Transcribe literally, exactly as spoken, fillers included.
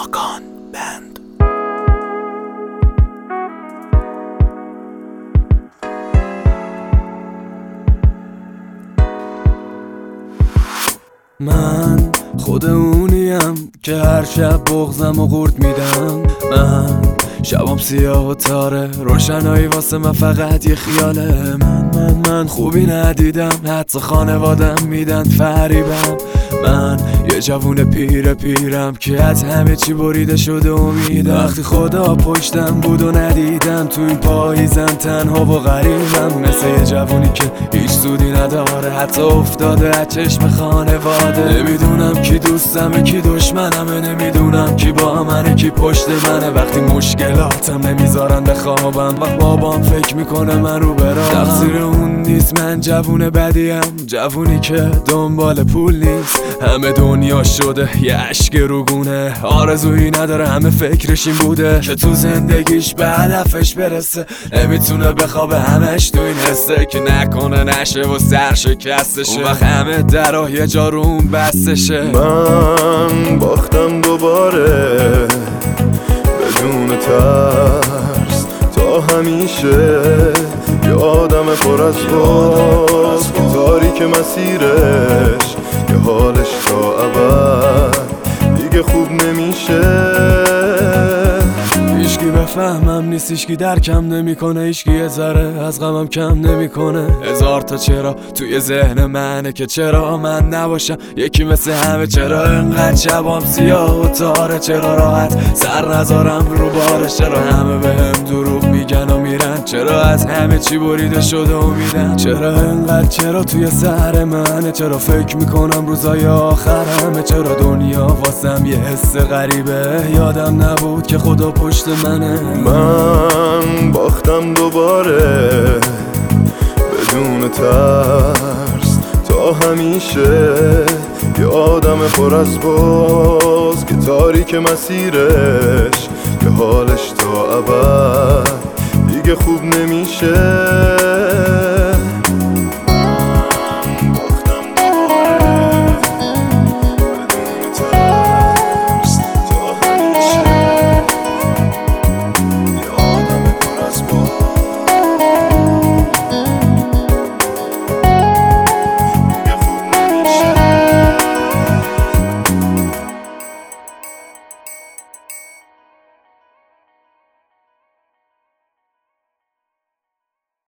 ماکان بند. من خود اونیم که هر شب بغضم و قورت میدم. من شبام سیاه و تاره، روشنایی واسه من فقط یه خیاله. من من من خوبی ندیدم، حدس خانوادم میدن فریبم. من یه جوون پیر پیرم که از همه چی بریده شده امیدم. وقتی خدا پشتم بود و ندیدم، تو این پاییزم تنها و غریبم. مثل یه جوونی که هیچ سودی نداره، حتی افتاده از چشم خانواده. نمیدونم کی دوستمه کی دشمنمه، نمیدونم کی با منه کی پشت منه. وقتی مشکلاتم نمیذارن بخوابم، وقت بابام فکر میکنه من رو برام. تقصیر اون نیست، من جوون بدیم، جوونی که دنبال پول نیست. همه دنیا شده یه عشق روگونه، آرزویی نداره، همه فکرش این بوده که تو زندگیش به هدفش برسه. نمیتونه بخوابه همش تو این حسه که نکنه نشه و سر شکستشه. اون وقت همه درها یه جا رو اون بستشه. من باختم دوباره بدون ترس تا همیشه، یه آدم پر از باز که تاریک مسیرش، یه حالش تا ابد دیگه خوب نمیشه. هیچکی بفهمم نیست، هیچکی درکم نمیکنه، هیچکی یه ذره از غمم کم نمیکنه. هزار تا چرا توی ذهن منه که چرا من نباشم یکی مثل همه. چرا انقدر شبام سیاه و تاره، چرا راحت سر نذارم رو بارش. چرا همه بهم دروغ میگن و میرن، چرا از همه چی بریده شده امیدم. چرا انقدر چرا توی سر منه، چرا فکر میکنم روزای آخرمه. چرا دنیا واسم یه حس غریبه، یادم نبود که خدا پشت منه. من باختم دوباره بدون ترس تا همیشه، یه آدم پر از باز که تاریک مسیرش، یه حالش تا ابد دیگه خوب نمیشه.